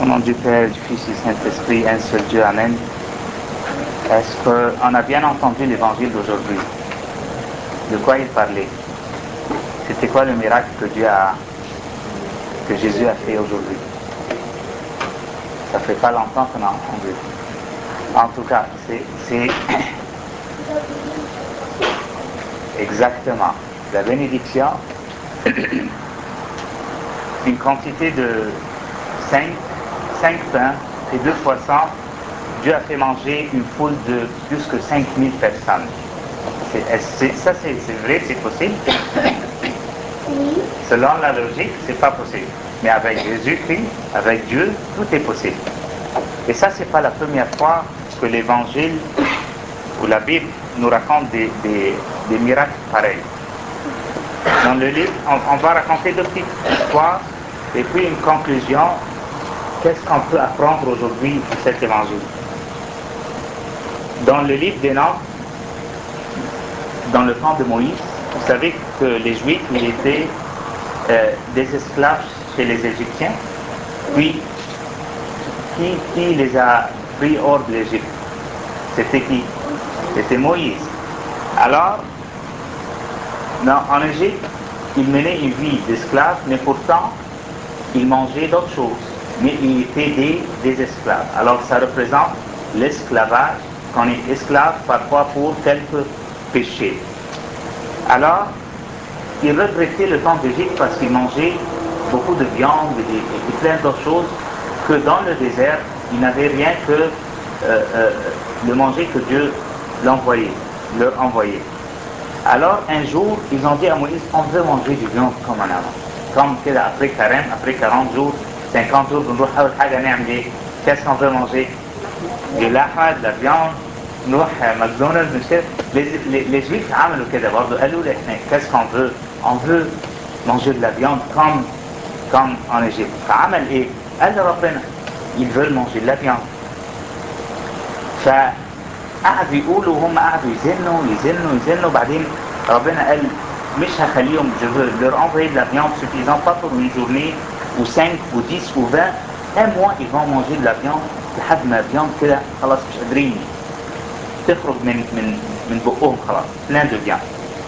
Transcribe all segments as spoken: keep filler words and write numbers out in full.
Au nom du Père, du Fils et du Saint-Esprit, un seul Dieu, Amen. Est-ce qu'on a bien entendu l'évangile d'aujourd'hui? De quoi il parlait? C'était quoi le miracle que Dieu a, que Jésus a fait aujourd'hui? Ça fait pas longtemps qu'on a entendu. En tout cas, c'est, c'est exactement la bénédiction, une quantité de cinq, cinq pains et deux poissons. Dieu a fait manger une foule de plus que cinq mille personnes. C'est, c'est, ça, c'est, c'est vrai, c'est possible? Oui. Selon la logique, c'est pas possible. Mais avec Jésus-Christ, avec Dieu, tout est possible. Et ça, c'est pas la première fois que l'Évangile ou la Bible nous raconte des, des, des miracles pareils. Dans le livre, on, on va raconter deux petites histoires et puis une conclusion. Qu'est-ce qu'on peut apprendre aujourd'hui de cet Évangile? Dans le livre des Nombres, dans le temps de Moïse, vous savez que les Juifs, ils étaient euh, des esclaves chez les Égyptiens. Puis, qui, qui les a pris hors de l'Égypte? C'était qui? C'était Moïse. Alors, dans, en Égypte, ils menaient une vie d'esclaves, mais pourtant, ils mangeaient d'autres choses. Mais ils étaient des, des esclaves. Alors, ça représente l'esclavage, qu'on est esclave parfois pour quelques péchés. Alors, ils regrettaient le temps d'Égypte parce qu'ils mangeaient beaucoup de viande et, et plein d'autres choses, que dans le désert, ils n'avaient rien que euh, euh, le manger que Dieu l'envoyait, leur envoyait. Alors, un jour, ils ont dit à Moïse, on veut manger du viande comme en avant. Comme كده après carême, après quarante jours, cinquante jours, بنروح أول حاجة نعمل إيه? Qu'est-ce qu'on veut manger? Du lahma, de la viande, نروح ماكدونالدز مش كده؟ Les, les, les Juifs عملوا كده برضه قالوا لي إحنا qu'est-ce qu'on veut? On veut manger de la viande comme comme en Égypte. فعمل إيه؟ قال ربنا ils veulent manger de la viande. فقعدوا يقولوا وهم قعدوا يزنوا يزنوا يزنوا بعدين ربنا قال مش هخليهم je veux leur envoyer de la viande suffisante pas pour une journée ou cinq ou dix ou vingt un mois ils vont manger de la viande لحد ما الفياند كده خلاص مش قادرين تخرج من من من بقهم خلاص plein de viande.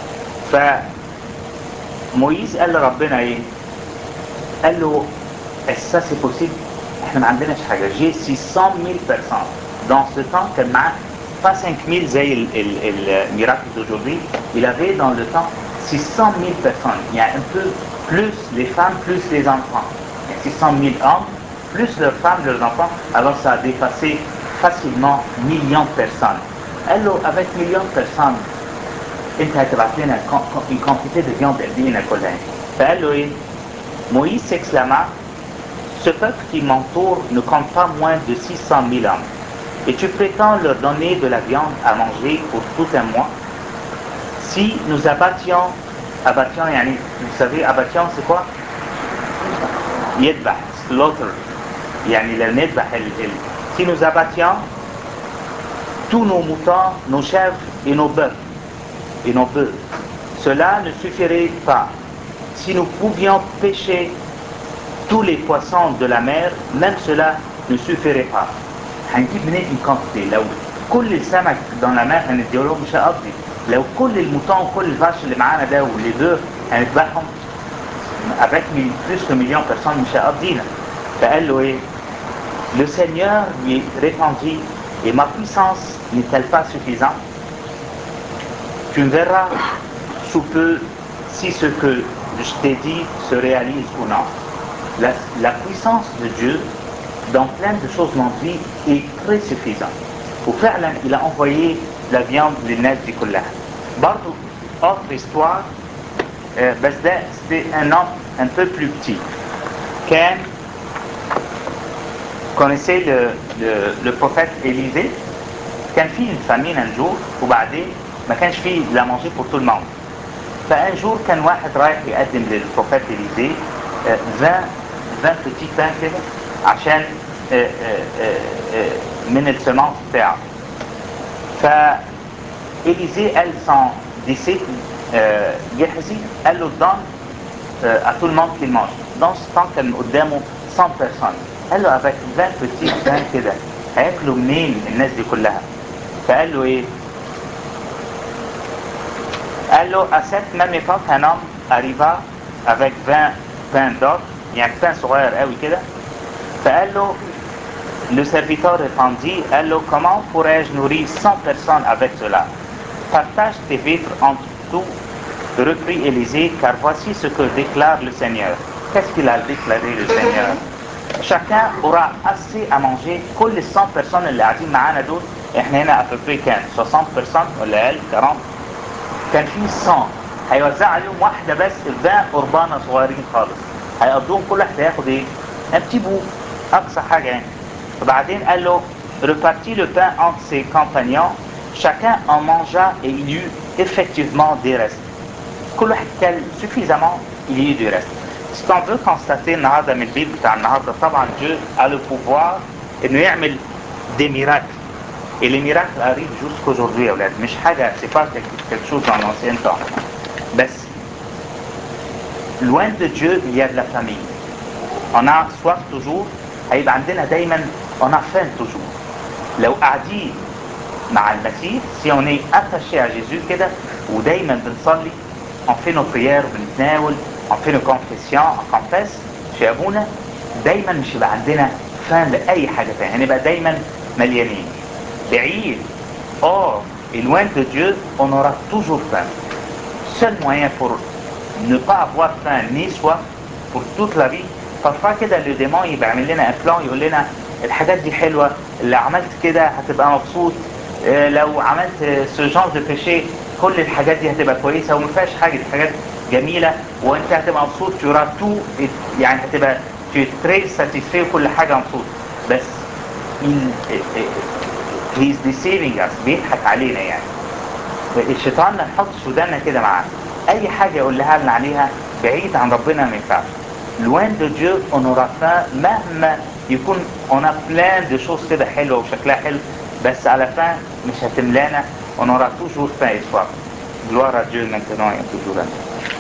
فمويس قال لربنا ايه؟ قال له ça c'est possible احنا ما عندناش حاجه j'ai six cent mille personnes dans ce temps كان معاه pas cinq mille زي le miracle d'aujourd'hui, il avait dans le temps six cent mille personnes. Il y a un peu plus les femmes, plus les enfants. Il y a six cent mille hommes, plus leurs femmes, leurs enfants. Alors ça a dépassé facilement millions de personnes. Alors avec millions de personnes, انت هتبعت لنا une quantité de viande قد ايه ناكلها؟ فقال له ايه؟ Moïse s'exclama, ce peuple qui m'entoure ne compte pas moins de six cent mille hommes. Et tu prétends leur donner de la viande à manger pour tout un mois? Si nous abattions, abattions, yani, vous savez, abattions c'est quoi? يذبح, slaughter, يعني نذبح ال, ال, si nous abattions tous nos moutons, nos chèvres et nos bœufs, et nos bœufs, cela ne suffirait pas. Si nous pouvions pêcher tous les poissons de la mer, même cela ne suffirait pas. هنجيب منين une quantité؟ لو كل السمك dans la mer هنديله مش هقضي. لو كل الموتون وكل الفاش اللي معانا ده واللي بœufs هنذبحهم avec plus que millions de personnes مش هقضينا. فقال له ايه؟ Le Seigneur lui répondit, et ma puissance n'est-elle pas suffisante? Tu verras sous peu si ce que je t'ai dit se réalise ou non. La, la puissance de Dieu dans plein de choses dans la vie est très suffisante. وفعلا il a envoyé la viande للناس دي كلها. برضو autre histoire euh, بس ده c'était un homme un peu plus petit. كان connaissez le, le, le prophète Élisée. كان في une famine un jour وبعدين ما كانش فيه la manger pour tout le monde. فun jour كان واحد رايح يقدم للبروفيت إليزي vingt vingt petits pains كده عشان من السمانة بتاعه. فإليزي قال son disciple جحزي قال له donne à tout le monde qu'il mange. Dans ce temps كان قدامه cent personnes. قال له avec vingt petits pains كده هياكلوا منين الناس دي كلها؟ فقال له ايه؟ قال له à cette même époque un homme arriva avec vingt pains d'or يعني pain صغير قوي كده. فقال له le serviteur répondit, قال له comment pourrais-je nourrir cent personnes avec cela? Partage tes vivres entre tout, reprit Élisée, car voici ce que déclare le Seigneur. Qu'est-ce qu'il a déclaré le Seigneur? chacun aura assez à manger. كل cent personnes اللي قاعدين معانا دول، احنا هنا à peu près كان soixante personnes ولا اقل quarante، كان في cent هيوزع عليهم واحده بس vingt قربانه صغيرين خالص، هيقضوهم كل واحد هياخد ايه؟ un petit bout، اقصى حاجه يعني. وبعدين قال له repartit le pain entre ses compagnons, chacun en mangea et il y eut effectivement des restes. كل واحد كل suffisamment, il y eut des restes. Ce qu'on veut constater النهارده من البيت بتاع النهارده، طبعا Dieu a le pouvoir انه يعمل des miracles. Et les miracles arrivent jusqu'aujourd'hui يا اولاد، مش حاجه c'est pas quelque chose dans l'ancien temps. بس loin de Dieu il y a de la famille. On a soif toujours، هيبقى عندنا دايما on a faim toujours. لو قاعدين مع المسيح si on est attaché à Jésus كده ودايما بنصلي on fait nos prières وبنتناول on fait nos confessions on confesse chez أبونا، دايما مش هيبقى عندنا faim لأي حاجة تانية، هنبقى دايما مليانين. بعيد or et loin de Dieu on aura toujours faim. Seul moyen pour ne pas avoir faim ni soif pour toute la vie. parfois كده le démon يبقى عامل لنا un plan يقول لنا الحاجات دي حلوة، اللي عملت كده هتبقى مبسوط، لو عملت ce genre de péché كل الحاجات دي هتبقى كويسة وما فيهاش حاجة، دي حاجات جميلة وانت هتبقى مبسوط tu auras tout، يعني هتبقى tu es très satisfait وكل حاجة مبسوط. بس he is deceiving us، بيضحك علينا يعني. الشيطان نحط سودانا كده معاه، اي حاجة يقولها لنا عليها بعيد عن ربنا ما ينفعش. loin de Dieu on aura faim مهما يكون on a plein de choses كده حلوة وشكلها حلو، بس à la fin مش هتملانا on aura toujours faim et soif. gloire à Dieu maintenant et toujours.